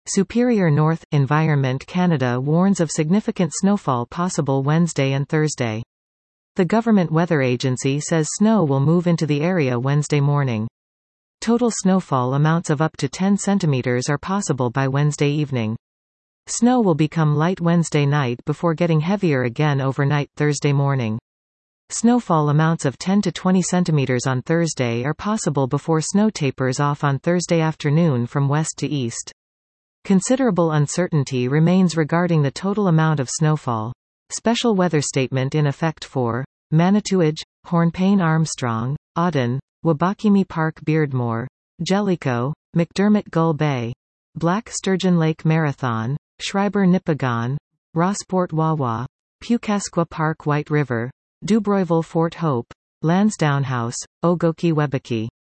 Superior North Environment Canada warns of significant snowfall possible Wednesday and Thursday. The government weather agency says snow will move into the area Wednesday morning. Total snowfall amounts of up to 10 centimeters are possible by Wednesday evening. Snow will become light Wednesday night before getting heavier again overnight Thursday morning. Snowfall amounts of 10 to 20 centimeters on Thursday are possible before snow tapers off on Thursday afternoon from west to east. Considerable uncertainty remains regarding the total amount of snowfall. Special weather statement in effect for Manitouwadge, Hornepayne Armstrong, Auden, Wabakimi Park Beardmore, Jellicoe, McDermott Gull Bay, Black Sturgeon Lake Marathon, Schreiber Nipigon, Rossport Wawa, Pewkaskwa Park White River, Dubroyville Fort Hope, Lansdowne House, Ogoki Webeki.